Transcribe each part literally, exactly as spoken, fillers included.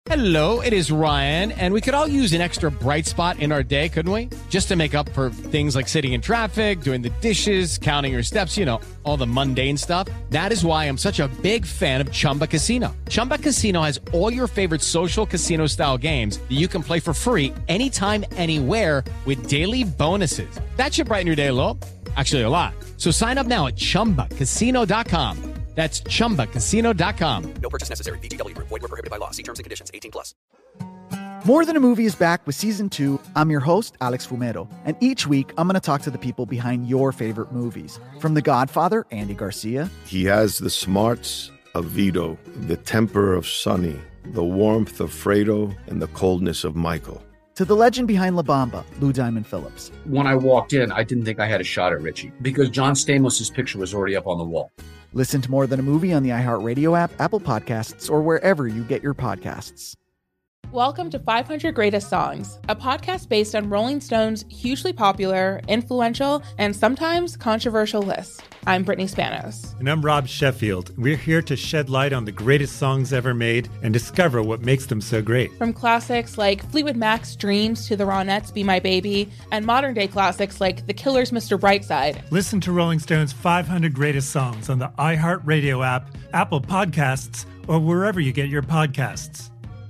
Hello, it is Ryan, and we could all use an extra bright spot in our day, couldn't we? Just to make up for things like sitting in traffic, doing the dishes, counting your steps, you know, all the mundane stuff. That is why I'm such a big fan of Chumba Casino. Chumba Casino has all your favorite social casino-style games that you can play for free anytime, anywhere with daily bonuses. That should brighten your day a little. Actually, a lot. So sign up now at chumba casino dot com. That's chumba casino dot com. No purchase necessary. V G W Group. Void where prohibited by law. See terms and conditions. eighteen plus. More Than a Movie is back with Season two. I'm your host, Alex Fumero. And each week, I'm going to talk to the people behind your favorite movies. From The Godfather, Andy Garcia. He has the smarts of Vito, the temper of Sonny, the warmth of Fredo, and the coldness of Michael. To the legend behind La Bamba, Lou Diamond Phillips. When I walked in, I didn't think I had a shot at Richie because John Stamos' picture was already up on the wall. Listen to More Than a Movie on the iHeartRadio app, Apple Podcasts, or wherever you get your podcasts. Welcome to five hundred Greatest Songs, a podcast based on Rolling Stone's hugely popular, influential, and sometimes controversial list. I'm Brittany Spanos. And I'm Rob Sheffield. We're here to shed light on the greatest songs ever made and discover what makes them so great. From classics like Fleetwood Mac's Dreams to the Ronettes' Be My Baby, and modern-day classics like The Killer's Mister Brightside. Listen to Rolling Stone's five hundred Greatest Songs on the iHeartRadio app, Apple Podcasts, or wherever you get your podcasts.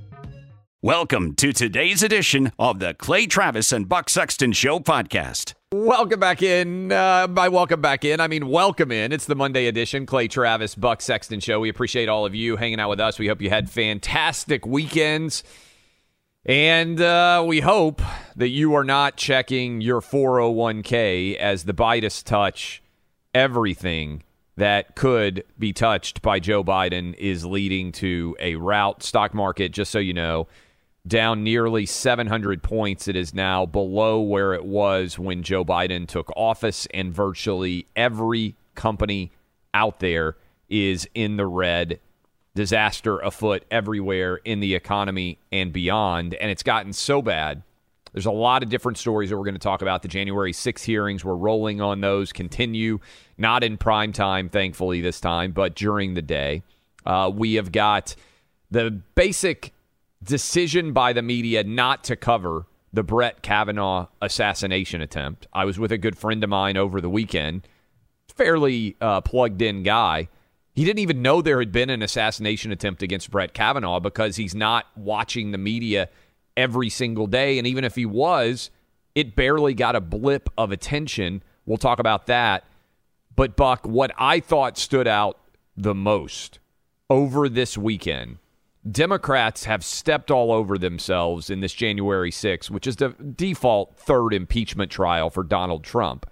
Welcome to today's edition of the Clay Travis and Buck Sexton Show podcast. Welcome back in. Uh, by welcome back in, I mean welcome in. It's the Monday edition, Clay Travis, Buck Sexton Show. We appreciate all of you hanging out with us. We hope you had fantastic weekends. And uh, we hope that you are not checking your four oh one k as the Bidas touch everything that could be touched by Joe Biden is leading to a rout. Stock market, just so you know, down nearly seven hundred points. It is now below where it was when Joe Biden took office, and virtually every company out there is in the red. Disaster afoot everywhere in the economy and beyond, and it's gotten so bad. There's a lot of different stories that we're going to talk about. The January sixth hearings, we're rolling on those, continue, not in prime time, thankfully, this time, but during the day. Uh, we have got the basic decision by the media not to cover the Brett Kavanaugh assassination attempt. I was with a good friend of mine over the weekend, fairly uh, plugged-in guy. He didn't even know there had been an assassination attempt against Brett Kavanaugh because he's not watching the media every single day. And even if he was, it barely got a blip of attention. We'll talk about that. But, Buck, what I thought stood out the most over this weekend, Democrats have stepped all over themselves in this January sixth, which is the default third impeachment trial for Donald Trump.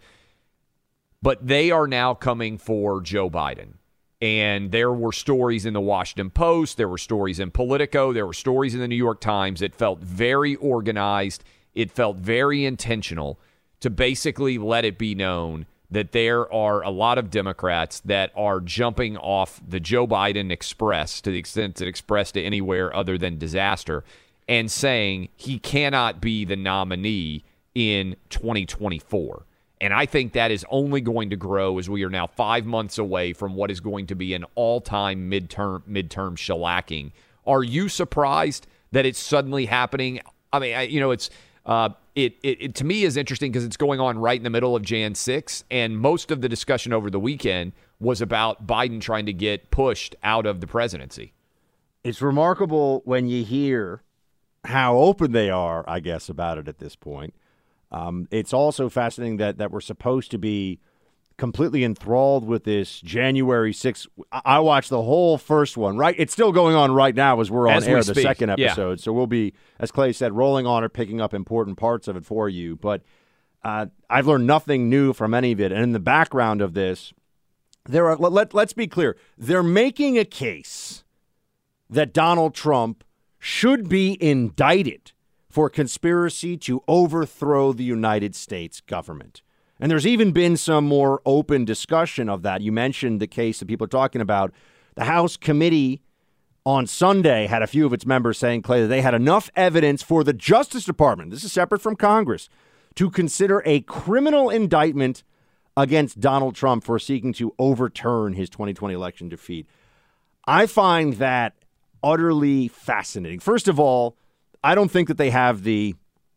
But they are now coming for Joe Biden. And there were stories in the Washington Post, there were stories in Politico, there were stories in the New York Times. It felt very organized. It felt very intentional to basically let it be known that there are a lot of Democrats that are jumping off the Joe Biden express, to the extent it expressed to anywhere other than disaster, and saying he cannot be the nominee in twenty twenty-four. And I think that is only going to grow as we are now five months away from what is going to be an all-time midterm midterm shellacking. Are you surprised that it's suddenly happening? I mean, I, you know, it's uh, it, it it to me is interesting because it's going on right in the middle of January sixth, and most of the discussion over the weekend was about Biden trying to get pushed out of the presidency. It's remarkable when you hear how open they are, I guess, about it at this point. Um, it's also fascinating that that we're supposed to be completely enthralled with this January sixth. I watched the whole first one, right? It's still going on right now as we're on as air, we the speak. second episode. Yeah. So we'll be, as Clay said, rolling on it, picking up important parts of it for you. But uh, I've learned nothing new from any of it. And in the background of this, there are, let, let, let's be clear, they're making a case that Donald Trump should be indicted for conspiracy to overthrow the United States government. And there's even been some more open discussion of that. You mentioned the case that people are talking about. The House committee on Sunday had a few of its members saying, Clay, that they had enough evidence for the Justice Department, this is separate from Congress, to consider a criminal indictment against Donald Trump for seeking to overturn his twenty twenty election defeat. I find that utterly fascinating. First of all, I don't think that they have the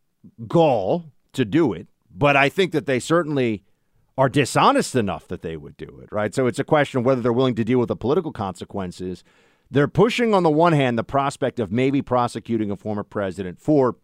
gall to do it, but I think that they certainly are dishonest enough that they would do it, right? So it's a question of whether they're willing to deal with the political consequences. They're pushing, on the one hand, the prospect of maybe prosecuting a former president for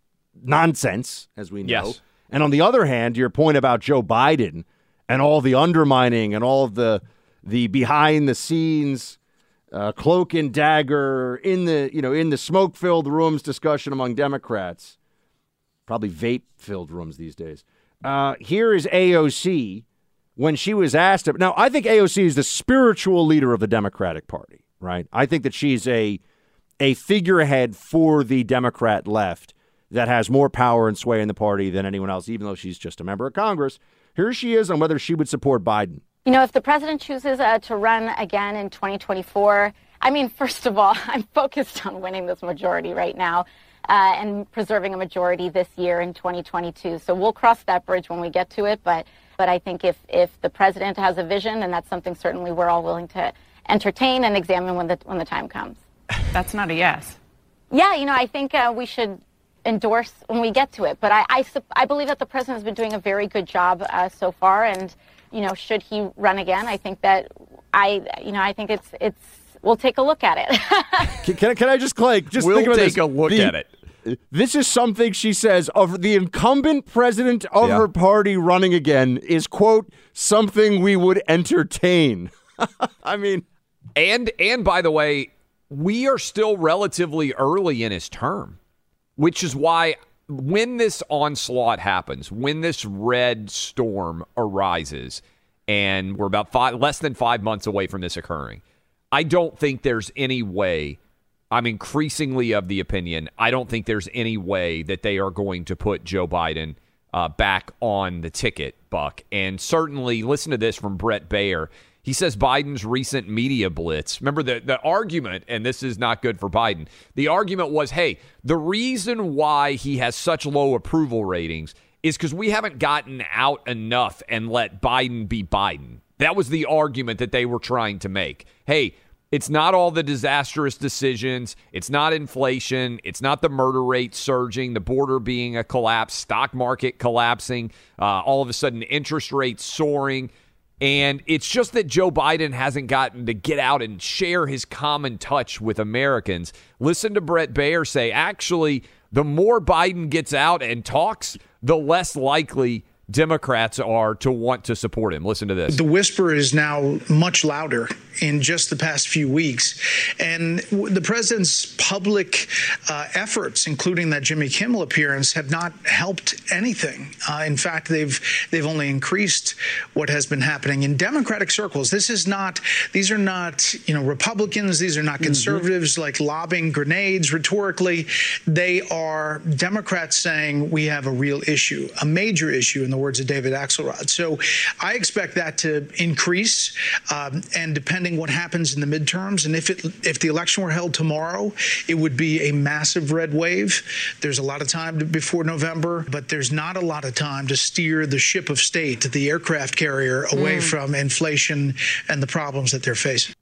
nonsense, as we know. Yes. And on the other hand, your point about Joe Biden and all the undermining and all of the the behind-the-scenes uh, cloak and dagger in the you know in the smoke-filled rooms discussion among Democrats, probably vape-filled rooms these days. Uh, here is A O C when she was asked. Now, I think A O C is the spiritual leader of the Democratic Party, right? I think that she's a a figurehead for the Democrat left that has more power and sway in the party than anyone else, even though she's just a member of Congress. Here she is on whether she would support Biden. You know, if the president chooses uh, to run again in twenty twenty-four, I mean, first of all, I'm focused on winning this majority right now. Uh, and preserving a majority this year in twenty twenty-two. So we'll cross that bridge when we get to it. But but I think if, if the president has a vision, and that's something certainly we're all willing to entertain and examine when the when the time comes. That's not a yes. Yeah, you know, I think uh, we should endorse when we get to it. But I, I, I believe that the president has been doing a very good job uh, so far. And, you know, should he run again, I think that I, you know, I think it's it's. We'll take a look at it. can, can, can I just, Clay, just we'll think about take this. a look the, at it. This is something she says of the incumbent president of yeah. her party running again is, quote, something we would entertain. I mean. And, and by the way, we are still relatively early in his term, which is why when this onslaught happens, when this red storm arises, and we're about five, less than five months away from this occurring, I don't think there's any way, I'm increasingly of the opinion, I don't think there's any way that they are going to put Joe Biden uh, back on the ticket, Buck. And certainly, listen to this from Brett Baer. He says Biden's recent media blitz, remember the, the argument, and this is not good for Biden, the argument was, hey, the reason why he has such low approval ratings is because we haven't gotten out enough and let Biden be Biden. That was the argument that they were trying to make. Hey, it's not all the disastrous decisions. It's not inflation. It's not the murder rate surging, the border being a collapse, stock market collapsing, uh, all of a sudden interest rates soaring. And it's just that Joe Biden hasn't gotten to get out and share his common touch with Americans. Listen to Brett Baer say, actually, the more Biden gets out and talks, the less likely Democrats are to want to support him. Listen to this. The whisper is now much louder in just the past few weeks. And the president's public uh, efforts, including that Jimmy Kimmel appearance, have not helped anything. Uh, in fact, they've they've only increased what has been happening in Democratic circles. This is not, these are not, you know, Republicans. These are not conservatives mm-hmm. like lobbing grenades rhetorically. They are Democrats saying we have a real issue, a major issue, in the words of David Axelrod. So I expect that to increase, um, and depending what happens in the midterms, and if it if the election were held tomorrow, it would be a massive red wave. There's a lot of time to, before November, but there's not a lot of time to steer the ship of state, the aircraft carrier, away mm. from inflation and the problems that they're facing.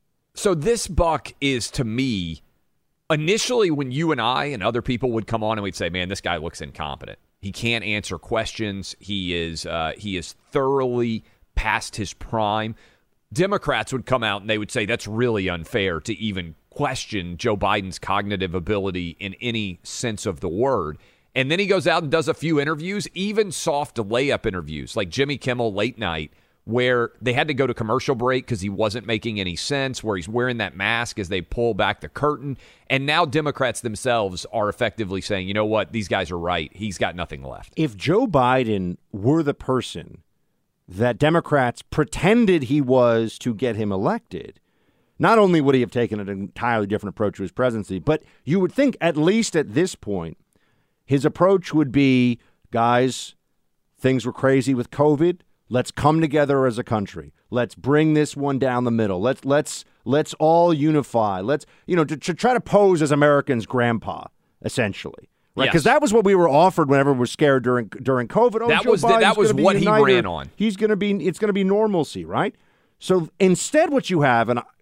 So this, Buck, is to me, initially when you and I and other people would come on and we'd say, man, this guy looks incompetent. He can't answer questions. He is uh, he is thoroughly past his prime. Democrats would come out and they would say that's really unfair to even question Joe Biden's cognitive ability in any sense of the word. And then he goes out and does a few interviews, even soft layup interviews, like Jimmy Kimmel late night, where they had to go to commercial break because he wasn't making any sense, where he's wearing that mask as they pull back the curtain. And now Democrats themselves are effectively saying, you know what, these guys are right. He's got nothing left. If Joe Biden were the person that Democrats pretended he was to get him elected, not only would he have taken an entirely different approach to his presidency, but you would think at least at this point, his approach would be, guys, things were crazy with COVID. Let's come together as a country. Let's bring this one down the middle. Let's let's let's all unify. Let's, you know, to, to try to pose as Americans' grandpa, essentially. Right? Because yes. that was what we were offered whenever we were scared during during COVID. Oh, that Joe was the, that was what he ran on. He's going to be, it's going to be normalcy, right? So instead what you have, and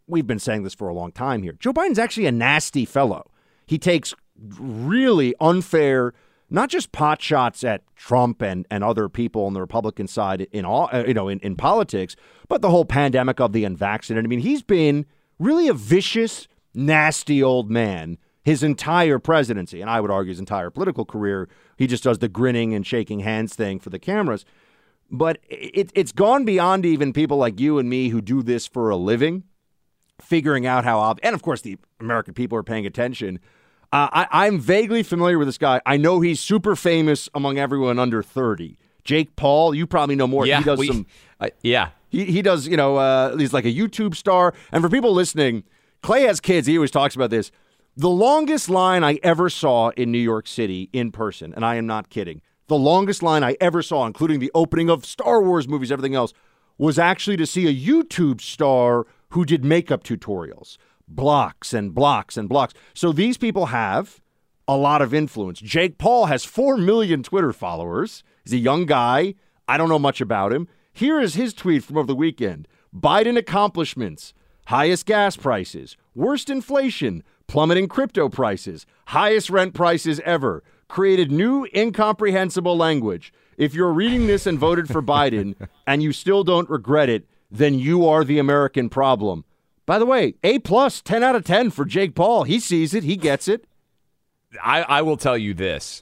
we've been saying this for a long time here. Joe Biden's actually a nasty fellow. He takes really unfair, not just pot shots at Trump and, and other people on the Republican side in all, uh, you know, in, in politics, but the whole pandemic of the unvaccinated. I mean, he's been really a vicious, nasty old man his entire presidency, and I would argue his entire political career. He just does the grinning and shaking hands thing for the cameras. But it, it's gone beyond even people like you and me who do this for a living, figuring out how, ob- and of course the American people are paying attention. Uh, I, I'm vaguely familiar with this guy. I know he's super famous among everyone under thirty. Jake Paul, you probably know more. Yeah, he does we, some. Uh, yeah, he he does. You know, uh, he's like a YouTube star. And for people listening, Clay has kids. He always talks about this. The longest line I ever saw in New York City in person, and I am not kidding, the longest line I ever saw, including the opening of Star Wars movies, everything else, was actually to see a YouTube star who did makeup tutorials. Blocks and blocks and blocks. So these people have a lot of influence. Jake Paul has four million Twitter followers. He's a young guy. I don't know much about him. Here is his tweet from over the weekend. Biden accomplishments. Highest gas prices. Worst inflation. Plummeting crypto prices. Highest rent prices ever. Created new incomprehensible language. If you're reading this and voted for Biden and you still don't regret it, then you are the American problem. By the way, A plus, ten out of ten for Jake Paul. He sees it. He gets it. I, I will tell you this.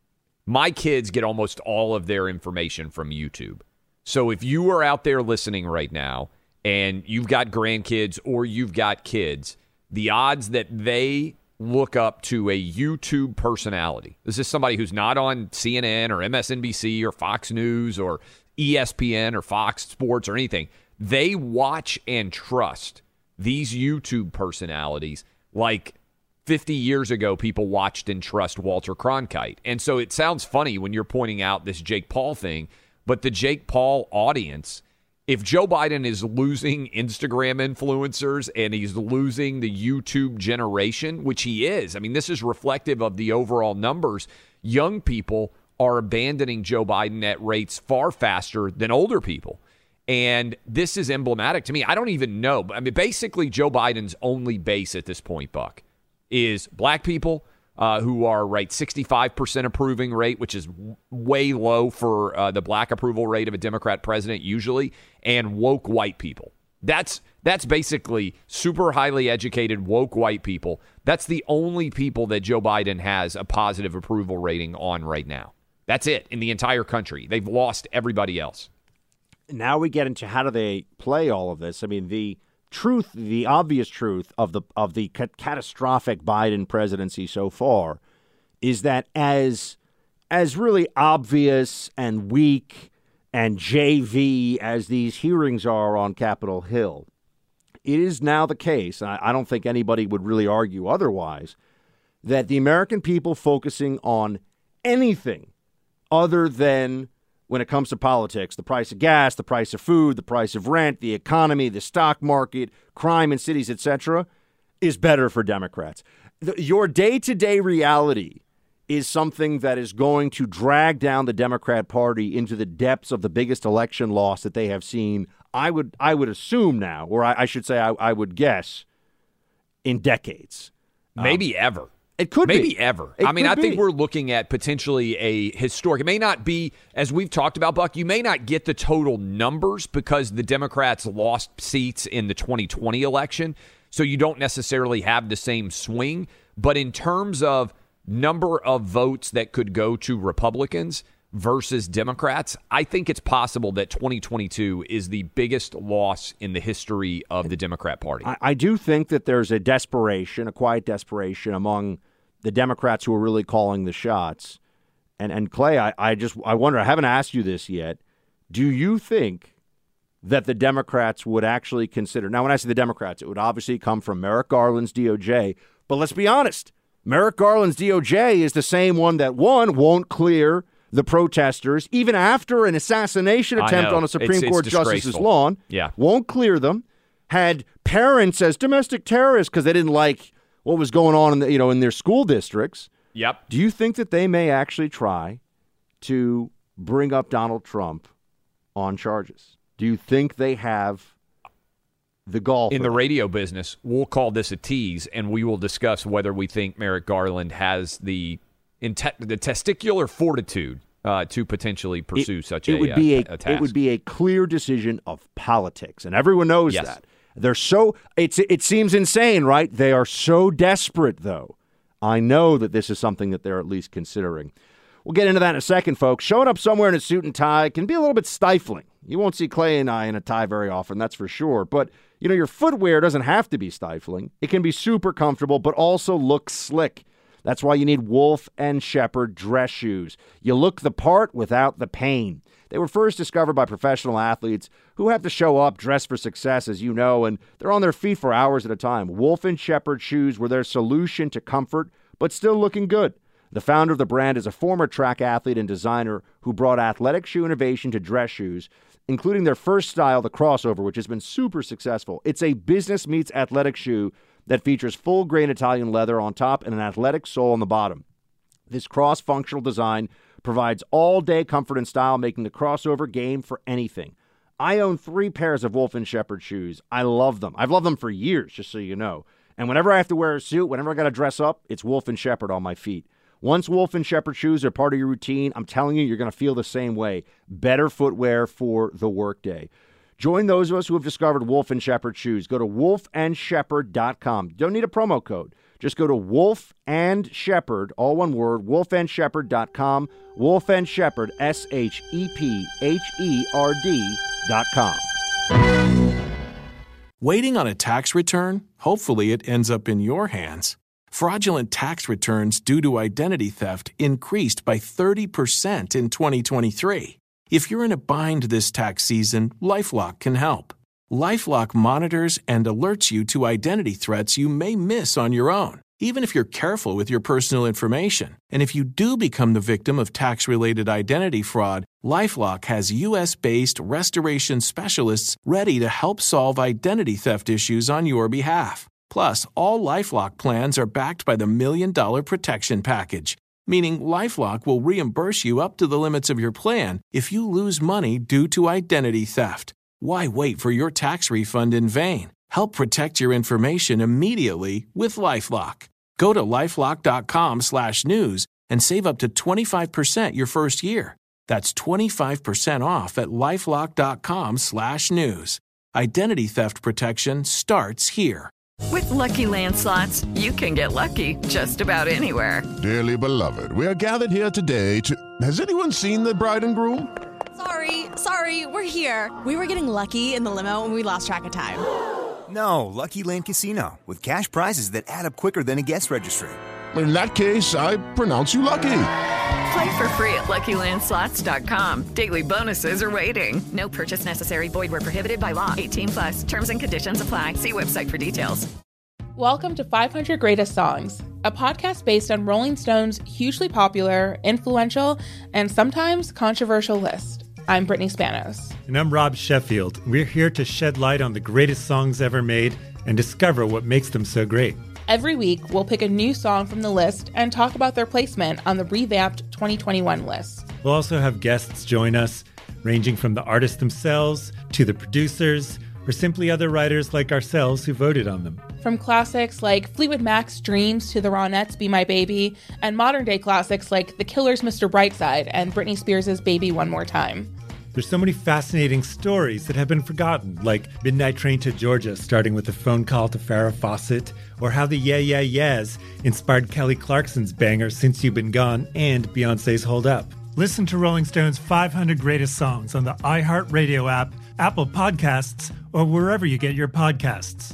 My kids get almost all of their information from YouTube. So if you are out there listening right now and you've got grandkids or you've got kids, the odds that they look up to a YouTube personality, this is somebody who's not on C N N or M S N B C or Fox News or E S P N or Fox Sports or anything, they watch and trust these YouTube personalities like fifty years ago people watched and trust Walter Cronkite. And so it sounds funny when you're pointing out this Jake Paul thing, but the Jake Paul audience, if Joe Biden is losing Instagram influencers and he's losing the YouTube generation, which he is, I mean, this is reflective of the overall numbers, young people are abandoning Joe Biden at rates far faster than older people. And this is emblematic to me. I don't even know. I mean, basically, Joe Biden's only base at this point, Buck, is black people uh, who are, right, sixty-five percent approving rate, which is w- way low for uh, the black approval rate of a Democrat president usually, and woke white people. That's that's basically super highly educated woke white people. That's the only people that Joe Biden has a positive approval rating on right now. That's it in the entire country. They've lost everybody else. Now we get into how do they play all of this. I mean, the truth, the obvious truth of the of the ca- catastrophic Biden presidency so far is that as as really obvious and weak and J V as these hearings are on Capitol Hill, it is now the case, and I, I don't think anybody would really argue otherwise, that the American people focusing on anything other than, when it comes to politics, the price of gas, the price of food, the price of rent, the economy, the stock market, crime in cities, et cetera, is better for Democrats. The, your day-to-day reality is something that is going to drag down the Democrat Party into the depths of the biggest election loss that they have seen, I would I would assume now, or I, I should say I, I would guess, in decades. Maybe um, ever. It could Maybe be. ever. It I mean, I be. think we're looking at potentially a historic. It may not be, as we've talked about, Buck, you may not get the total numbers because the Democrats lost seats in the twenty twenty election, so you don't necessarily have the same swing. But in terms of number of votes that could go to Republicans versus Democrats, I think it's possible that twenty twenty-two is the biggest loss in the history of the Democrat Party. I, I do think that there's a desperation, a quiet desperation among the Democrats who are really calling the shots. And and Clay, I, I just I wonder, I haven't asked you this yet. Do you think that the Democrats would actually consider, now when I say the Democrats, it would obviously come from Merrick Garland's D O J, but let's be honest, Merrick Garland's D O J is the same one that, one, won't clear the protesters, even after an assassination attempt on a Supreme it's, Court it's justice's lawn, yeah. won't clear them, had parents as domestic terrorists because they didn't like what was going on in the, you know, in their school districts. Yep. Do you think that they may actually try to bring up Donald Trump on charges? Do you think they have the golfer. In the radio business, we'll call this a tease, and we will discuss whether we think Merrick Garland has the the testicular fortitude uh, to potentially pursue it, such it a, would be a, a, a task. It would be a clear decision of politics, and everyone knows yes. that. They're so it's it seems insane, right? They are so desperate, though. I know that this is something that they're at least considering. We'll get into that in a second, folks. Showing up somewhere in a suit and tie can be a little bit stifling. You won't see Clay and I in a tie very often, that's for sure. But, you know, your footwear doesn't have to be stifling. It can be super comfortable, but also look slick. That's why you need Wolf and Shepherd dress shoes. You look the part without the pain. They were first discovered by professional athletes who have to show up dressed for success, as you know, and they're on their feet for hours at a time. Wolf and Shepherd shoes were their solution to comfort, but still looking good. The founder of the brand is a former track athlete and designer who brought athletic shoe innovation to dress shoes, including their first style, the crossover, which has been super successful. It's a business meets athletic shoe that features full-grain Italian leather on top and an athletic sole on the bottom. This cross-functional design provides all-day comfort and style, making the crossover game for anything. I own three pairs of Wolf and Shepherd shoes. I love them. I've loved them for years, just so you know. And whenever I have to wear a suit, whenever I got to dress up, it's Wolf and Shepherd on my feet. Once Wolf and Shepherd shoes are part of your routine, I'm telling you, you're going to feel the same way. Better footwear for the workday. Join those of us who have discovered Wolf and Shepherd shoes. Go to wolf and shepherd dot com. Don't need a promo code. Just go to Wolf and Shepherd, all one word, wolf and shepherd dot com. Wolf and Shepherd, S H E P H E R D dot com. Waiting on a tax return? Hopefully it ends up in your hands. Fraudulent tax returns due to identity theft increased by thirty percent in twenty twenty-three. If you're in a bind this tax season, LifeLock can help. LifeLock monitors and alerts you to identity threats you may miss on your own, even if you're careful with your personal information. And if you do become the victim of tax-related identity fraud, LifeLock has U S-based restoration specialists ready to help solve identity theft issues on your behalf. Plus, all LifeLock plans are backed by the Million Dollar Protection Package, meaning LifeLock will reimburse you up to the limits of your plan if you lose money due to identity theft. Why wait for your tax refund in vain? Help protect your information immediately with LifeLock. Go to LifeLock.com slash news and save up to twenty-five percent your first year. That's twenty-five percent off at LifeLock.com slash news. Identity theft protection starts here. With Lucky Land Slots, you can get lucky just about anywhere. Dearly beloved, we are gathered here today to... Has anyone seen the bride and groom? Sorry, sorry, we're here. We were getting lucky in the limo and we lost track of time. No, Lucky Land Casino, with cash prizes that add up quicker than a guest registry. In that case, I pronounce you lucky. Play for free at Lucky Land Slots dot com. Daily bonuses are waiting. No purchase necessary. Void where prohibited by law. eighteen plus. Terms and conditions apply. See website for details. Welcome to five hundred Greatest Songs, a podcast based on Rolling Stone's hugely popular, influential, and sometimes controversial list. I'm Brittany Spanos. And I'm Rob Sheffield. We're here to shed light on the greatest songs ever made and discover what makes them so great. Every week, we'll pick a new song from the list and talk about their placement on the revamped twenty twenty-one list. We'll also have guests join us, ranging from the artists themselves to the producers, or simply other writers like ourselves who voted on them. From classics like Fleetwood Mac's Dreams to the Ronettes' Be My Baby, and modern-day classics like The Killer's Mister Brightside and Britney Spears' Baby One More Time. There's so many fascinating stories that have been forgotten, like Midnight Train to Georgia, starting with a phone call to Farrah Fawcett, or how the Yeah Yeah Yeahs inspired Kelly Clarkson's banger Since You've Been Gone and Beyoncé's Hold Up. Listen to Rolling Stone's five hundred Greatest Songs on the iHeartRadio app, Apple Podcasts, or wherever you get your podcasts.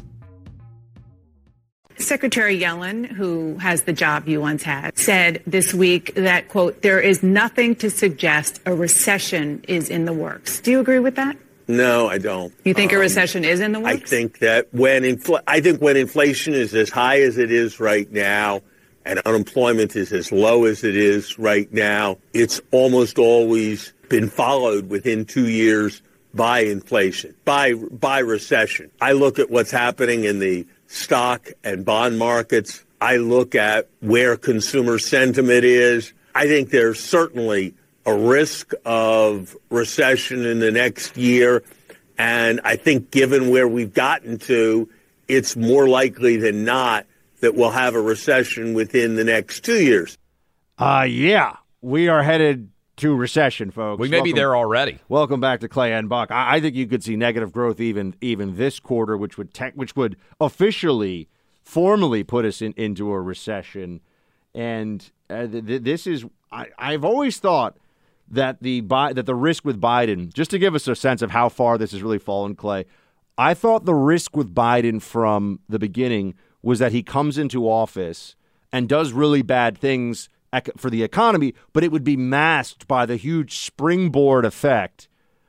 Secretary Yellen, who has the job you once had, said this week that, quote, there is nothing to suggest a recession is in the works. Do you agree with that? No, I don't. You think um, a recession is in the works? I think that when infl- I think when inflation is as high as it is right now and unemployment is as low as it is right now, it's almost always been followed within two years by inflation, by by recession. I look at what's happening in the stock and bond markets. I look at where consumer sentiment is. I think there's certainly a risk of recession in the next year. And I think given where we've gotten to, it's more likely than not that we'll have a recession within the next two years. Uh, yeah, we are headed to recession, folks. We may welcome, be there already. Welcome back to Clay and Buck. I, I think you could see negative growth even even this quarter, which would tech, which would officially, formally put us in, into a recession. And uh, th- th- this is, I, I've always thought that the that the risk with Biden, just to give us a sense of how far this has really fallen, Clay, I thought the risk with Biden from the beginning was that he comes into office and does really bad things for the economy, but it would be masked by the huge springboard effect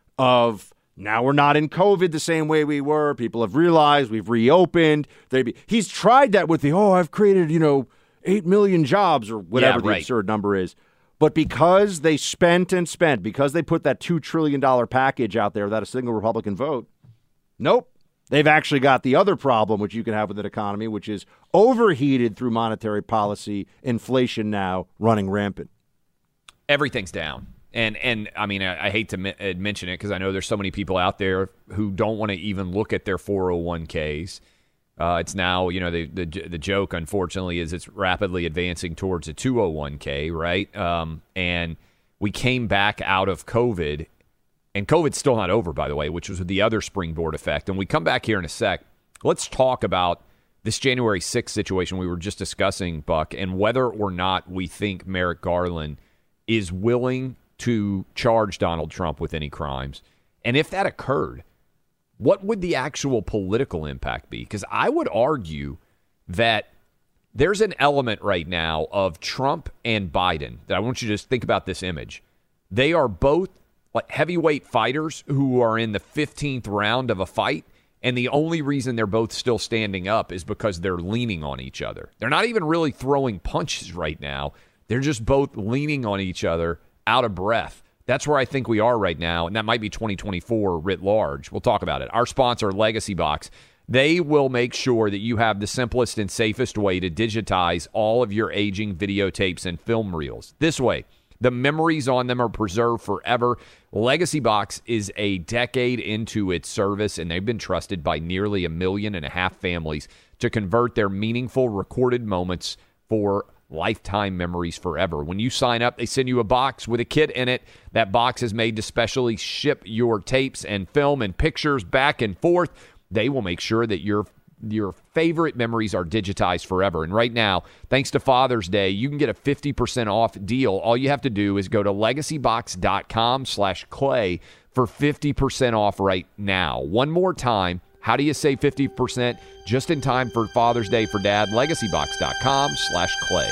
of now we're not in COVID the same way we were. People have realized we've reopened. Be, he's tried that with the, oh, I've created, you know, eight million jobs or whatever yeah, right. the absurd number is. But because they spent and spent, because they put that two trillion dollars package out there without a single Republican vote, nope. They've actually got the other problem, which you can have with an economy, which is overheated through monetary policy, inflation now running rampant. Everything's down. And, and I mean, I, I hate to mi- mention it because I know there's so many people out there who don't want to even look at their four oh one k's. Uh, it's now, you know, the, the the joke, unfortunately, is it's rapidly advancing towards a two oh one k, right? Um, and we came back out of COVID. And COVID's still not over, by the way, which was the other springboard effect. And we come back here in a sec. Let's talk about this January sixth situation we were just discussing, Buck, and whether or not we think Merrick Garland is willing to charge Donald Trump with any crimes. And if that occurred, what would the actual political impact be? Because I would argue that there's an element right now of Trump and Biden that I want you to just think about this image. They are both like heavyweight fighters who are in the fifteenth round of a fight, and the only reason they're both still standing up is because they're leaning on each other. They're not even really throwing punches right now. They're just both leaning on each other, out of breath. That's where I think we are right now, and that might be twenty twenty-four writ large. We'll talk about it. Our sponsor, Legacy Box, they will make sure that you have the simplest and safest way to digitize all of your aging videotapes and film reels. This way, the memories on them are preserved forever. Legacy Box is a decade into its service, and they've been trusted by nearly a million and a half families to convert their meaningful recorded moments for lifetime memories forever. When you sign up, they send you a box with a kit in it. That box is made to specially ship your tapes and film and pictures back and forth. They will make sure that your your favorite memories are digitized forever. And right now, thanks to Father's Day, you can get a fifty percent off deal. All you have to do is go to legacybox.com slash clay for fifty percent off right now. One more time, how do you save fifty percent just in time for Father's Day for Dad? legacybox.com slash clay.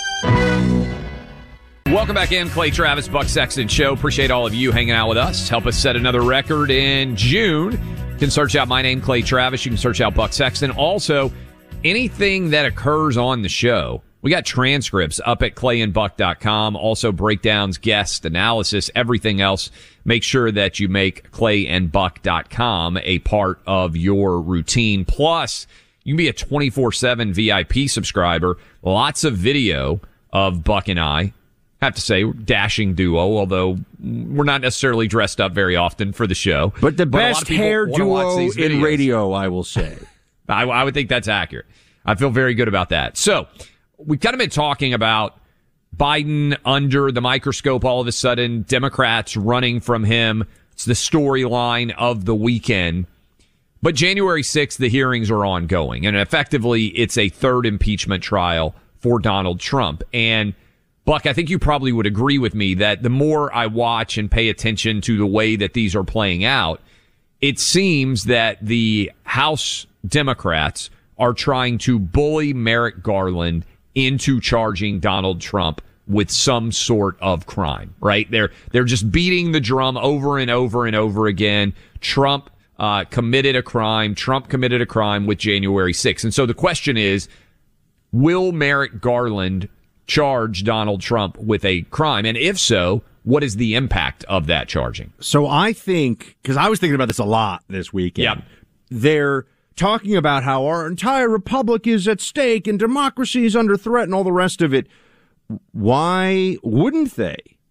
Welcome back in, Clay Travis, Buck Sexton Show. Appreciate all of you hanging out with us. Help us set another record in June. You can search out my name, Clay Travis. You can search out Buck Sexton. Also, anything that occurs on the show, we got transcripts up at clay and buck dot com. Also, breakdowns, guest analysis, everything else. Make sure that you make clay and buck dot com a part of your routine. Plus, you can be a twenty-four seven V I P subscriber. Lots of video of Buck and I. Have to say, dashing duo, although we're not necessarily dressed up very often for the show. But the but best hair duo in videos. radio, I will say. I, I would think that's accurate. I feel very good about that. So, we've kind of been talking about Biden under the microscope all of a sudden, Democrats running from him. It's the storyline of the weekend. But January sixth, the hearings are ongoing, and effectively, it's a third impeachment trial for Donald Trump. And Buck, I think you probably would agree with me that the more I watch and pay attention to the way that these are playing out, it seems that the House Democrats are trying to bully Merrick Garland into charging Donald Trump with some sort of crime, right? They're, they're just beating the drum over and over and over again. Trump uh, committed a crime. Trump committed a crime with January sixth. And so the question is, will Merrick Garland charge Donald Trump with a crime? And if so, what is the impact of that charging? So I think, because I was thinking about this a lot this weekend, yep. They're talking about how our entire republic is at stake and democracy is under threat and all the rest of it. Why wouldn't they?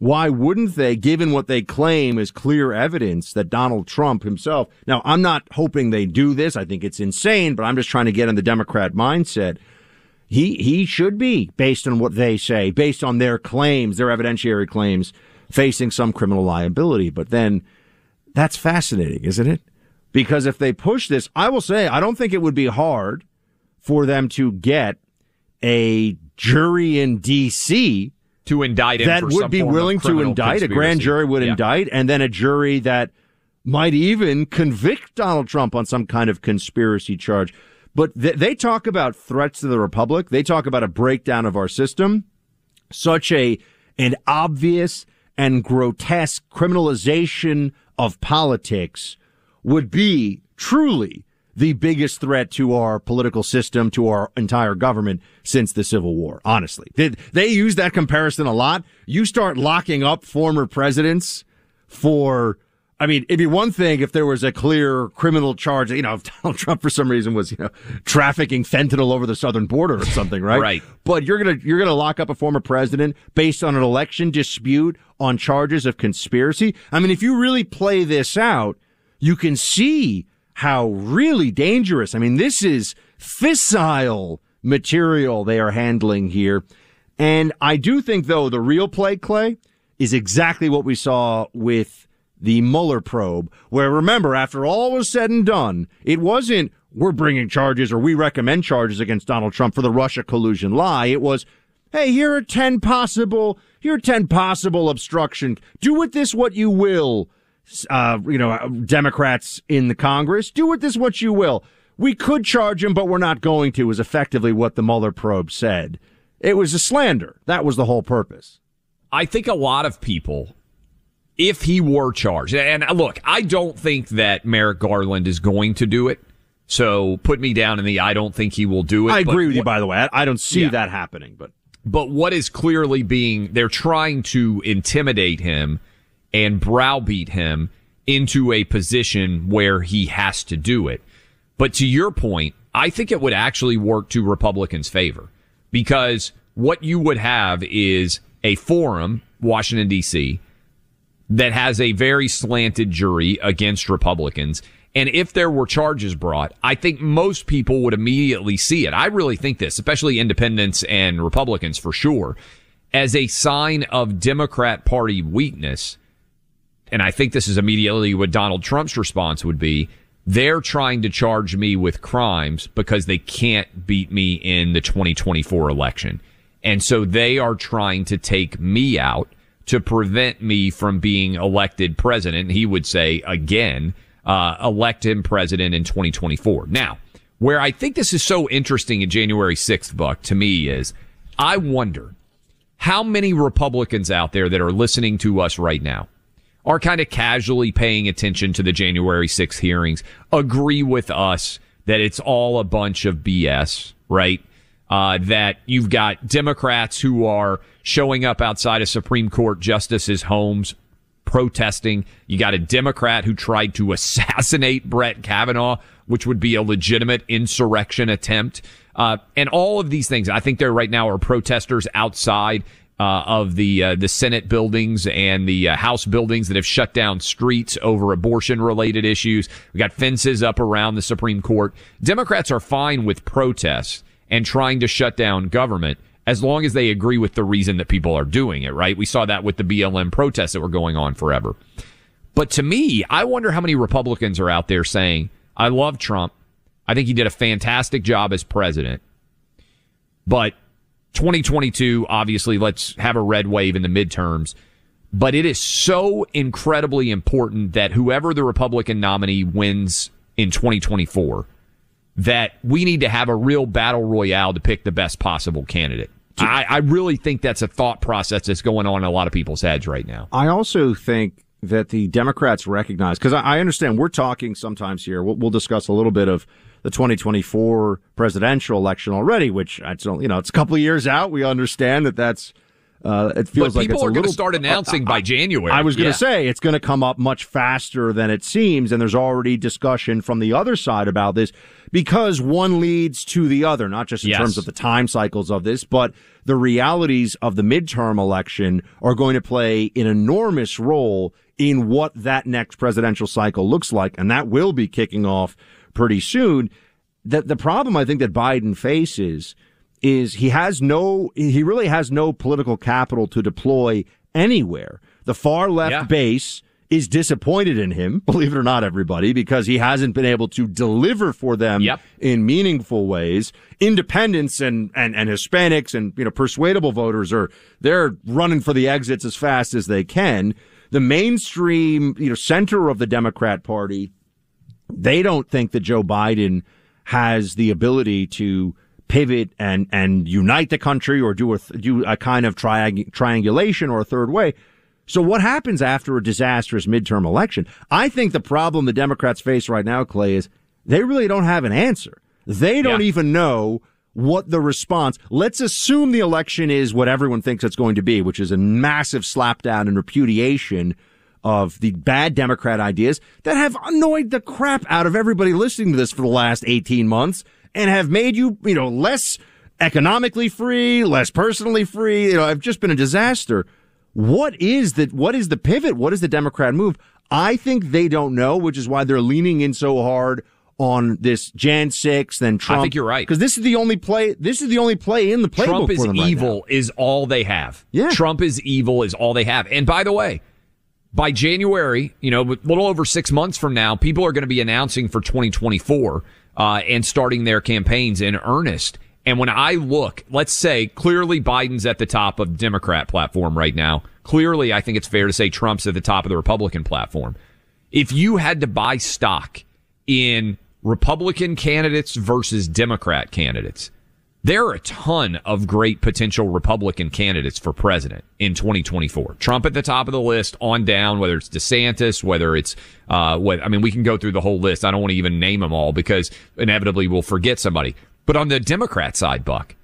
Why wouldn't they, given what they claim is clear evidence that Donald Trump himself, now I'm not hoping they do this, I think it's insane, but I'm just trying to get in the Democrat mindset. He he should be, based on what they say, based on their claims, their evidentiary claims, facing some criminal liability. But then that's fascinating, isn't it? Because if they push this, I will say, I don't think it would be hard for them to get a jury in D C to indict him that for would some be form willing of to criminal indict. conspiracy. A grand jury would Yeah. indict, and then a jury that might even convict Donald Trump on some kind of conspiracy charge. But th- they talk about threats to the republic. They talk about a breakdown of our system. Such a an obvious and grotesque criminalization of politics would be truly the biggest threat to our political system, to our entire government since the Civil War, honestly. They, they use that comparison a lot. You start locking up former presidents for, I mean, it'd be one thing if there was a clear criminal charge, you know, if Donald Trump for some reason was, you know, trafficking fentanyl over the southern border or something, right? Right. But you're going to, you're going to lock up a former president based on an election dispute on charges of conspiracy. I mean, if you really play this out, you can see how really dangerous. I mean, this is fissile material they are handling here. And I do think, though, the real play, Clay, is exactly what we saw with the Mueller probe, where, remember, after all was said and done, it wasn't we're bringing charges or we recommend charges against Donald Trump for the Russia collusion lie. It was, hey, here are ten possible, here are ten possible obstruction. Do with this what you will. Uh, you know, Democrats in the Congress, do with this what you will. We could charge him, but we're not going to, is effectively what the Mueller probe said. It was a slander. That was the whole purpose. I think a lot of people, if he were charged, and look, I don't think that Merrick Garland is going to do it. So put me down in the I don't think he will do it. I agree with what, you, by the way. I, I don't see yeah. that happening. But But what is clearly being, they're trying to intimidate him and browbeat him into a position where he has to do it. But to your point, I think it would actually work to Republicans' favor, because what you would have is a forum, Washington, D C, that has a very slanted jury against Republicans. And if there were charges brought, I think most people would immediately see it. I really think this, especially independents and Republicans for sure, as a sign of Democrat Party weakness. And I think this is immediately what Donald Trump's response would be. They're trying to charge me with crimes because they can't beat me in the twenty twenty-four election. And so they are trying to take me out to prevent me from being elected president. He would say, again, uh, elect him president in twenty twenty-four. Now, where I think this is so interesting in January sixth, Buck, to me is, I wonder how many Republicans out there that are listening to us right now are kind of casually paying attention to the January sixth hearings, agree with us that it's all a bunch of B S, right? Uh, that you've got Democrats who are showing up outside of Supreme Court justices' homes protesting. You got a Democrat who tried to assassinate Brett Kavanaugh, which would be a legitimate insurrection attempt. Uh, and all of these things, I think there right now are protesters outside Uh, of the uh, the Senate buildings and the uh, House buildings that have shut down streets over abortion-related issues. We got fences up around the Supreme Court. Democrats are fine with protests and trying to shut down government as long as they agree with the reason that people are doing it, right? We saw that with the B L M protests that were going on forever. But to me, I wonder how many Republicans are out there saying, I love Trump. I think he did a fantastic job as president. But twenty twenty-two, obviously, let's have a red wave in the midterms. But it is so incredibly important that whoever the Republican nominee wins in twenty twenty-four, that we need to have a real battle royale to pick the best possible candidate. I, I really think that's a thought process that's going on in a lot of people's heads right now. I also think that the Democrats recognize, because I, I understand we're talking sometimes here, we'll, we'll discuss a little bit of the twenty twenty-four presidential election already, which, it's, you know, it's a couple of years out. We understand that that's Uh, it feels but like people it's a are going little, to start announcing uh, by January. I was going to yeah. say it's going to come up much faster than it seems, and there's already discussion from the other side about this because one leads to the other, not just in yes. terms of the time cycles of this, but the realities of the midterm election are going to play an enormous role in what that next presidential cycle looks like, and that will be kicking off pretty soon. The, the problem I think that Biden faces is he has no, he really has no political capital to deploy anywhere. The far left yeah. base is disappointed in him, believe it or not, everybody, because he hasn't been able to deliver for them yep. in meaningful ways. Independents and, and, and Hispanics and, you know, persuadable voters are, they're running for the exits as fast as they can. The mainstream, you know, center of the Democrat Party, they don't think that Joe Biden has the ability to pivot and, and unite the country or do a, do a kind of triang- triangulation or a third way. So what happens after a disastrous midterm election? I think the problem the Democrats face right now, Clay, is they really don't have an answer. They don't yeah. even know what the response. Let's assume the election is what everyone thinks it's going to be, which is a massive slapdown and repudiation of the bad Democrat ideas that have annoyed the crap out of everybody listening to this for the last eighteen months and have made you, you know, less economically free, less personally free. You know, have just been a disaster. What is the, what is the pivot? What is the Democrat move? I think they don't know, which is why they're leaning in so hard on this January sixth and Trump. I think you're right. Because this is the only play, this is the only play in the playbook Trump is for them right evil now. is all they have. Yeah. Trump is evil is all they have. And by the way, by January, you know, a little over six months from now, people are going to be announcing for twenty twenty-four uh, and starting their campaigns in earnest. And when I look, let's say clearly Biden's at the top of the Democrat platform right now. Clearly, I think it's fair to say Trump's at the top of the Republican platform. If you had to buy stock in Republican candidates versus Democrat candidates, there are a ton of great potential Republican candidates for president in twenty twenty-four. Trump at the top of the list on down, whether it's DeSantis, whether it's, uh, what, I mean, we can go through the whole list. I don't want to even name them all because inevitably we'll forget somebody. But on the Democrat side, Buck,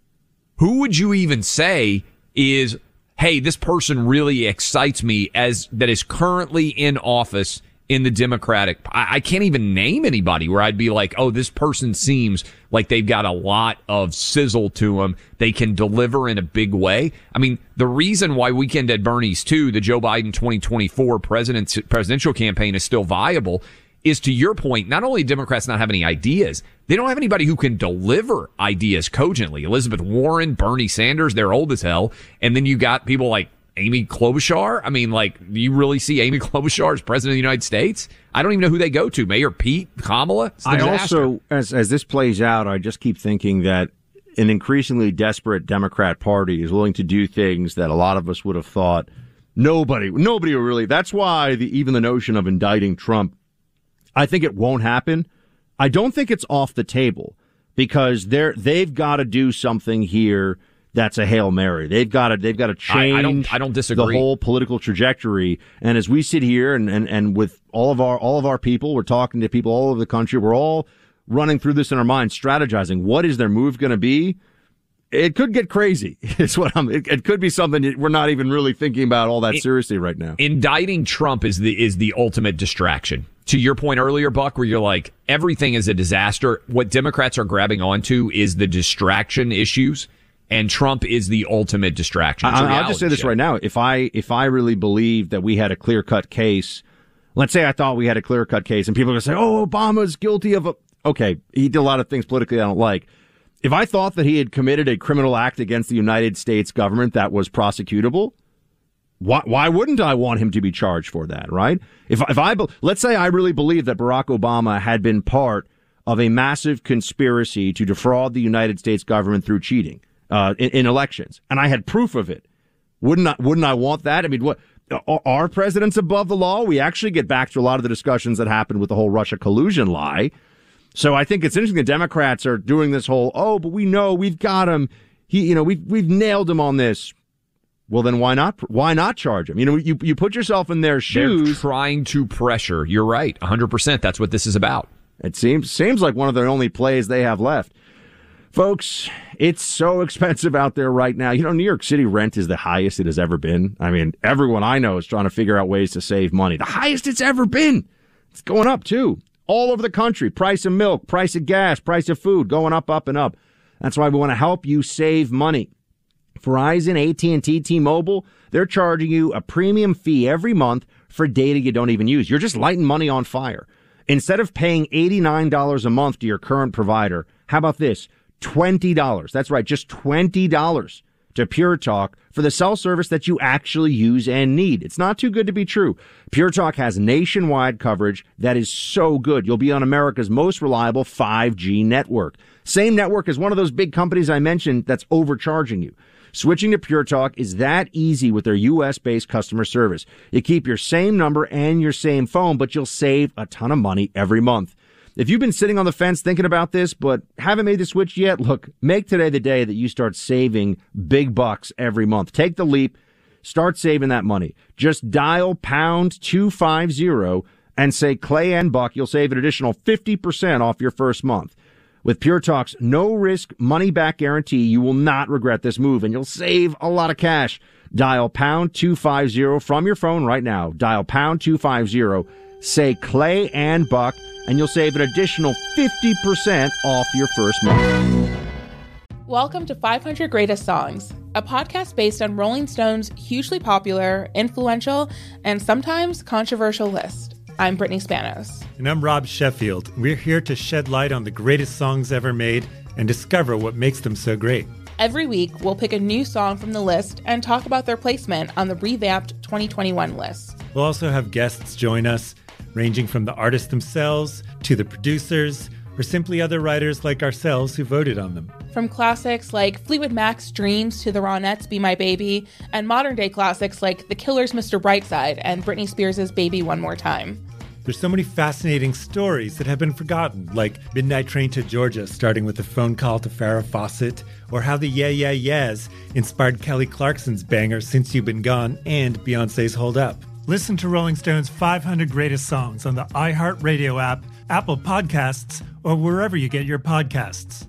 who would you even say is, hey, this person really excites me as that is currently in office in the Democratic? I, I can't even name anybody where I'd be like, oh, this person seems like they've got a lot of sizzle to them. They can deliver in a big way. I mean, the reason why Weekend at Bernie's two, the Joe Biden twenty twenty-four president, presidential campaign is still viable is, to your point, not only Democrats not have any ideas, they don't have anybody who can deliver ideas cogently. Elizabeth Warren, Bernie Sanders, they're old as hell. And then you got people like Amy Klobuchar. I mean, like, do you really see Amy Klobuchar as president of the United States? I don't even know who they go to. Mayor Pete, Kamala. I also, as as this plays out, I just keep thinking that an increasingly desperate Democrat Party is willing to do things that a lot of us would have thought nobody, nobody will really. That's why the, even the notion of indicting Trump, I think it won't happen. I don't think it's off the table because they're they've got to do something here that's a Hail Mary. They've got to they've got to change I, I don't I don't disagree. the whole political trajectory. And as we sit here and, and, and with all of our all of our people, we're talking to people all over the country, we're all running through this in our minds, strategizing. What is their move going to be? It could get crazy. It's what I'm. It, it could be something that we're not even really thinking about all that it, seriously right now. Indicting Trump is the is the ultimate distraction. To your point earlier, Buck, where you're like, everything is a disaster. What Democrats are grabbing onto is the distraction issues, and Trump is the ultimate distraction. I, I'll just say this show. right now. If I if I really believed that we had a clear-cut case, let's say I thought we had a clear-cut case, and people are going to say, oh, Obama's guilty of a... Okay, he did a lot of things politically I don't like. If I thought that he had committed a criminal act against the United States government that was prosecutable, why, why wouldn't I want him to be charged for that, right? If, if I, let's say I really believe that Barack Obama had been part of a massive conspiracy to defraud the United States government through cheating uh, in, in elections, and I had proof of it, wouldn't I, wouldn't I want that? I mean, what, are presidents above the law? We actually get back to a lot of the discussions that happened with the whole Russia collusion lie. So I think it's interesting the Democrats are doing this whole, oh, but we know we've got him. He, you know, we've we've nailed him on this. Well, then why not? Why not charge him? You know, you you put yourself in their shoes. They're trying to pressure. You're right, one hundred percent. That's what this is about. It seems seems like one of their only plays they have left. Folks, it's so expensive out there right now. You know, New York City rent is the highest it has ever been. I mean, everyone I know is trying to figure out ways to save money. The highest it's ever been. It's going up, too. All over the country. Price of milk, price of gas, price of food, going up, up, and up. That's why we want to help you save money. Verizon, A T and T, T-Mobile, they're charging you a premium fee every month for data you don't even use. You're just lighting money on fire. Instead of paying eighty-nine dollars a month to your current provider, how about this? twenty dollars. That's right, just twenty dollars to Pure Talk for the cell service that you actually use and need. It's not too good to be true. Pure Talk has nationwide coverage that is so good. You'll be on America's most reliable five G network. Same network as one of those big companies I mentioned that's overcharging you. Switching to Pure Talk is that easy with their U S-based customer service. You keep your same number and your same phone, but you'll save a ton of money every month. If you've been sitting on the fence thinking about this, but haven't made the switch yet, look, make today the day that you start saving big bucks every month. Take the leap. Start saving that money. Just dial pound two fifty and say Clay and Buck. You'll save an additional fifty percent off your first month. With Pure Talk's no-risk money-back guarantee, you will not regret this move, and you'll save a lot of cash. Dial pound two fifty from your phone right now. Dial pound two fifty. Say Clay and Buck, and you'll save an additional fifty percent off your first month. Welcome to five hundred Greatest Songs, a podcast based on Rolling Stone's hugely popular, influential, and sometimes controversial list. I'm Brittany Spanos. And I'm Rob Sheffield. We're here to shed light on the greatest songs ever made and discover what makes them so great. Every week, we'll pick a new song from the list and talk about their placement on the revamped twenty twenty-one list. We'll also have guests join us, ranging from the artists themselves to the producers, or simply other writers like ourselves who voted on them. From classics like Fleetwood Mac's Dreams to the Ronettes' Be My Baby, and modern-day classics like The Killer's Mister Brightside and Britney Spears' Baby One More Time. There's so many fascinating stories that have been forgotten, like Midnight Train to Georgia, starting with a phone call to Farrah Fawcett, or how the Yeah Yeah Yeahs inspired Kelly Clarkson's banger Since You've Been Gone and Beyoncé's Hold Up. Listen to Rolling Stone's five hundred Greatest Songs on the iHeartRadio app, Apple Podcasts, or wherever you get your podcasts.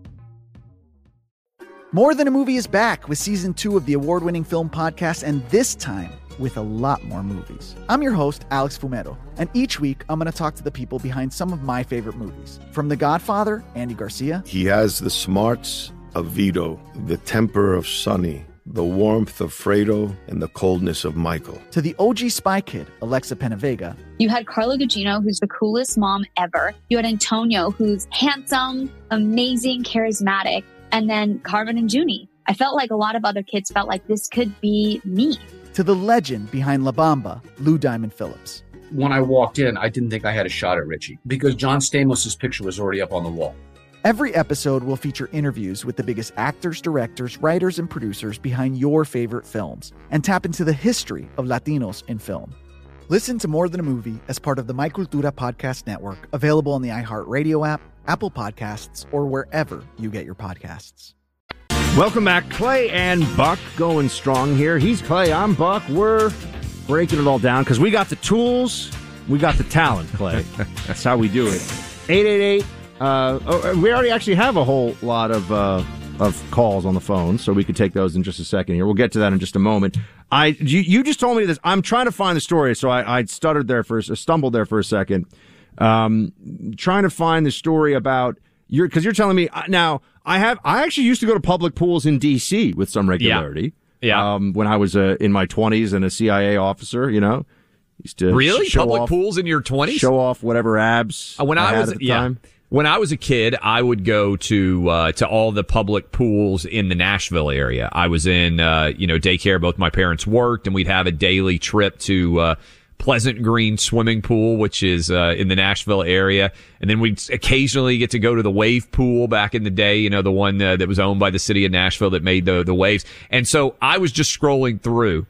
More Than a Movie is back with season two of the award-winning film podcast, and this time with a lot more movies. I'm your host, Alex Fumero, and each week I'm going to talk to the people behind some of my favorite movies. From The Godfather, Andy Garcia. He has the smarts of Vito, the temper of Sonny, the warmth of Fredo, and the coldness of Michael. To the O G Spy Kid, Alexa Penavega. You had Carla Gugino, who's the coolest mom ever. You had Antonio, who's handsome, amazing, charismatic. And then Carmen and Junie. I felt like a lot of other kids felt like this could be me. To the legend behind La Bamba, Lou Diamond Phillips. When I walked in, I didn't think I had a shot at Richie because John Stamos' picture was already up on the wall. Every episode will feature interviews with the biggest actors, directors, writers, and producers behind your favorite films and tap into the history of Latinos in film. Listen to More Than a Movie as part of the My Cultura Podcast Network, available on the iHeartRadio app, Apple Podcasts, or wherever you get your podcasts. Welcome back. Clay and Buck going strong here. He's Clay, I'm Buck. We're breaking it all down because we got the tools, we got the talent, Clay. That's how we do it. eight eight eight Uh, oh, we already actually have a whole lot of uh, of calls on the phone, so we could take those in just a second here. We'll get to that in just a moment. I you, you just told me this. I'm trying to find the story, so I, I stuttered there for stumbled there for a second. Um, trying to find the story about your because you're telling me now. I have I actually used to go to public pools in D C with some regularity. Yeah. yeah. Um, when I was uh, in my twenties and a C I A officer, you know, used to really show public off, pools in your twenties. Show off whatever abs. Uh, when I, I was had at the yeah. time. When I was a kid, I would go to uh, to all the public pools in the Nashville area. I was in uh, you know daycare. Both my parents worked, and we'd have a daily trip to uh, Pleasant Green Swimming Pool, which is uh, in the Nashville area. And then we'd occasionally get to go to the Wave Pool back in the day, you know, the one uh, that was owned by the city of Nashville that made the the waves. And so I was just scrolling through,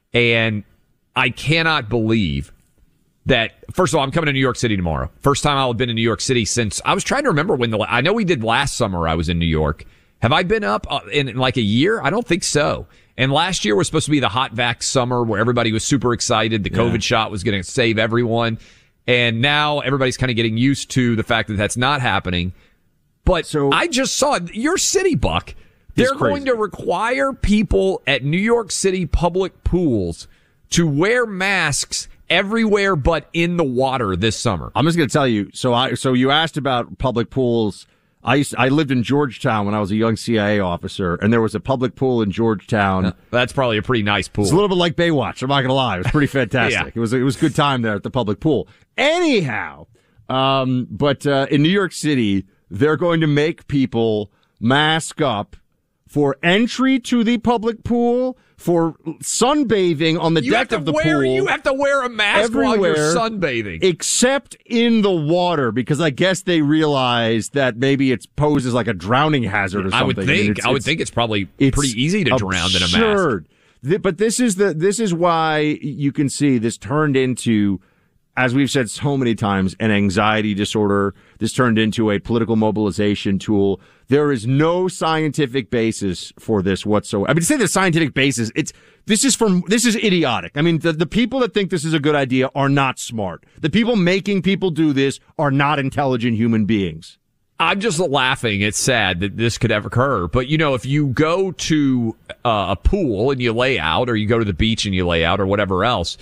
and I cannot believe that, first of all, I'm coming to New York City tomorrow. First time I've been in New York City since, I was trying to remember when the, I know we did last summer I was in New York. Have I been up in, in like a year? I don't think so. And last year was supposed to be the hot vax summer where everybody was super excited. The COVID yeah. shot was going to save everyone. And now everybody's kind of getting used to the fact that that's not happening. But so, I just saw your city, Buck. They're going to require people at New York City public pools to wear masks everywhere but in the water this summer. I'm just going to tell you. So I so you asked about public pools. I used, I lived in Georgetown when I was a young C I A officer, and there was a public pool in Georgetown. Uh, that's probably a pretty nice pool. It's a little bit like Baywatch. I'm not going to lie. It was pretty fantastic. yeah. It was it was a good time there at the public pool. Anyhow, um, but uh, in New York City, they're going to make people mask up for entry to the public pool, for sunbathing on the you deck of the wear, pool. You have to wear a mask while you're sunbathing. Except in the water, because I guess they realize that maybe it poses like a drowning hazard or something. I would think. I, mean, I would think it's probably it's pretty easy to drown in a mask. But this is the this is why you can see this turned into, as we've said so many times, an anxiety disorder. This turned into a political mobilization tool. There is no scientific basis for this whatsoever. I mean, to say the scientific basis, it's this is from this is idiotic. I mean, the, the people that think this is a good idea are not smart. The people making people do this are not intelligent human beings. I'm just laughing. It's sad that this could ever occur. But, you know, if you go to uh, a pool and you lay out, or you go to the beach and you lay out, or whatever else,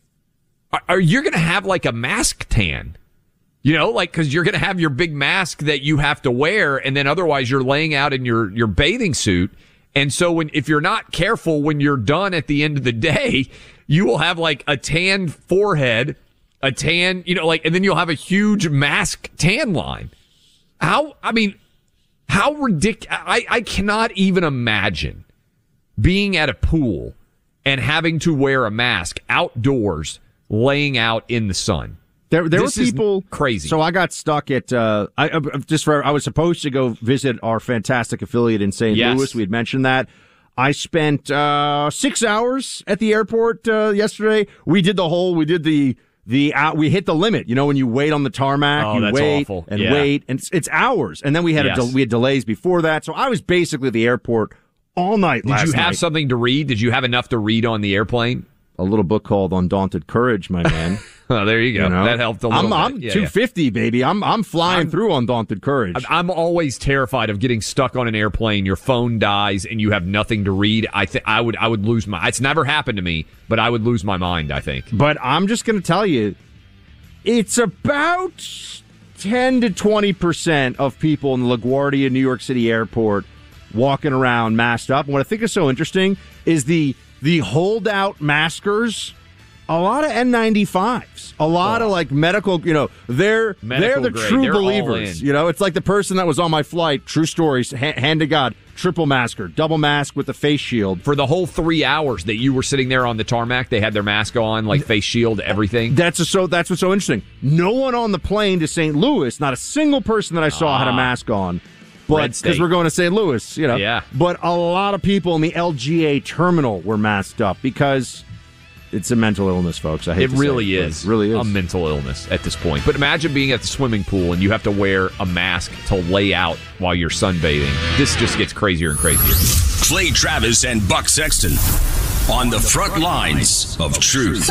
are, are you going to have like a mask tan? You know, like, because you're going to have your big mask that you have to wear, and then otherwise you're laying out in your, your bathing suit. And so when if you're not careful, when you're done at the end of the day, you will have like a tan forehead, a tan, you know, like, and then you'll have a huge mask tan line. How, I mean, how ridiculous. I, I cannot even imagine being at a pool and having to wear a mask outdoors, laying out in the sun. There, there this were people crazy. So I got stuck at. Uh, I uh, just for I was supposed to go visit our fantastic affiliate in Saint Yes. Louis. We had mentioned that. I spent uh, six hours at the airport uh, yesterday. We did the whole. We did the the. Uh, we hit the limit. You know, when you wait on the tarmac, Oh, you that's wait awful. and Yeah. wait, and it's, it's hours. And then we had Yes. a del- we had delays before that. So I was basically at the airport all night. Did last you have night. something to read? Did you have enough to read on the airplane? A little book called Undaunted Courage, my man. Oh, there you go. You know? That helped a little I'm, bit. I'm Yeah, two yeah. fifty, baby. I'm I'm flying I'm- through Undaunted Courage. I'm always terrified of getting stuck on an airplane. Your phone dies and you have nothing to read. I think I would I would lose my. It's never happened to me, but I would lose my mind. I think. But I'm just going to tell you, it's about ten to twenty percent of people in the LaGuardia, New York City airport walking around masked up. And what I think is so interesting is the the holdout maskers. A lot of N ninety-fives, a lot oh. of like medical, you know, they're Medical they're the grade. true They're all believers. in. You know, it's like the person that was on my flight, true stories, ha- hand to God, triple masker, double mask with the face shield. For the whole three hours that you were sitting there on the tarmac, they had their mask on, like face shield, everything. That's a, so. That's what's so interesting. No one on the plane to Saint Louis, not a single person that I saw Ah. had a mask on. But because we're going to Saint Louis, you know. Yeah. But a lot of people in the L G A terminal were masked up because it's a mental illness, folks. I hate It to say really it, but is. It really is a mental illness at this point. But imagine being at the swimming pool and you have to wear a mask to lay out while you're sunbathing. This just gets crazier and crazier. Clay Travis and Buck Sexton on the front lines of truth.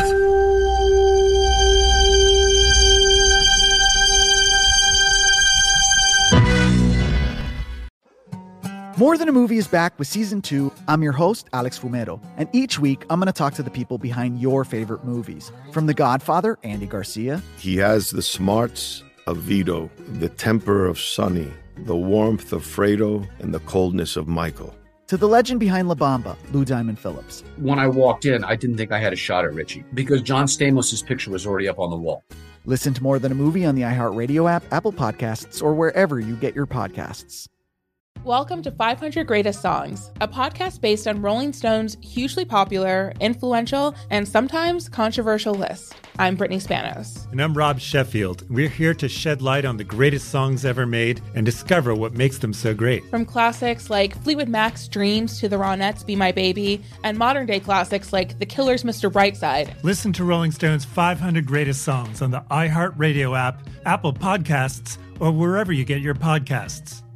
More Than a Movie is back with season two. I'm your host, Alex Fumero, and each week I'm going to talk to the people behind your favorite movies. From The Godfather, Andy Garcia. He has the smarts of Vito, the temper of Sonny, the warmth of Fredo, and the coldness of Michael. To the legend behind La Bamba, Lou Diamond Phillips. When I walked in, I didn't think I had a shot at Richie because John Stamos' picture was already up on the wall. Listen to More Than a Movie on the iHeartRadio app, Apple Podcasts, or wherever you get your podcasts. Welcome to five hundred Greatest Songs, a podcast based on Rolling Stone's hugely popular, influential, and sometimes controversial list. I'm Brittany Spanos. And I'm Rob Sheffield. We're here to shed light on the greatest songs ever made and discover what makes them so great. From classics like Fleetwood Mac's Dreams to the Ronettes' Be My Baby, and modern-day classics like The Killer's Mister Brightside. Listen to Rolling Stone's five hundred Greatest Songs on the iHeartRadio app, Apple Podcasts, or wherever you get your podcasts.